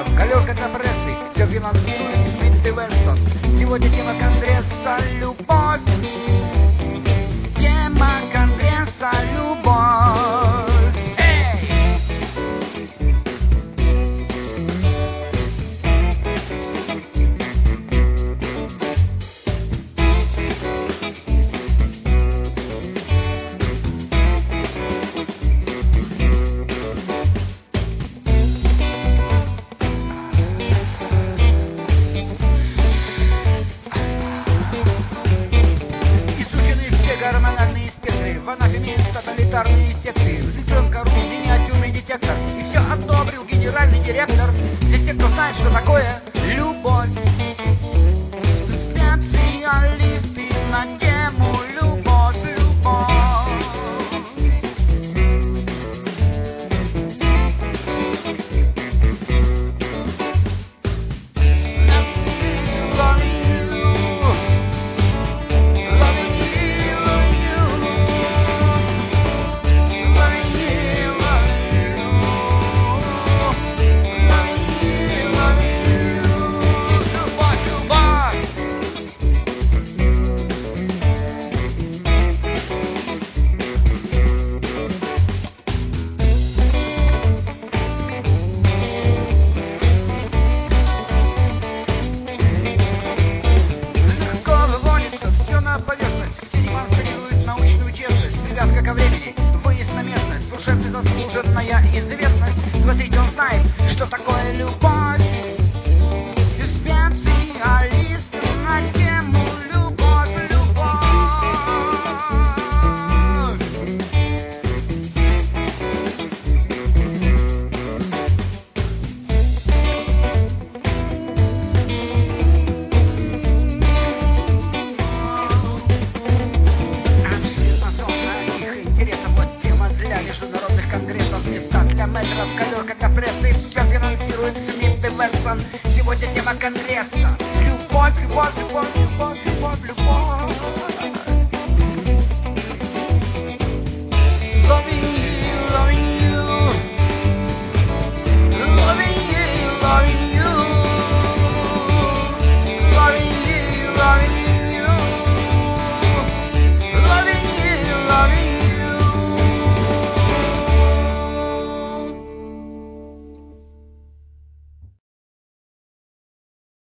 метров, галерка для прессы, все финансирует Смит и Вессон. Сегодня тема Конгресса — любовь. Тема Конгресса — любовь. Эй! Гормональные спектры, в анафеме тоталитарные секты. Взлетенка, руль, миниатюрный детектор. И все одобрил генеральный директор. Для тех, кто знает, что такое любовь. Специалисты на тему любовь, любовь. Ко времени, выезд на местность, душевная заслуженная известность. Смотрите, он знает, что такое любовь. И специалист на тему любовь, любовь. Международных конгрессов, места для метров, галерка для прессы, все финансирует Смит и Вессон.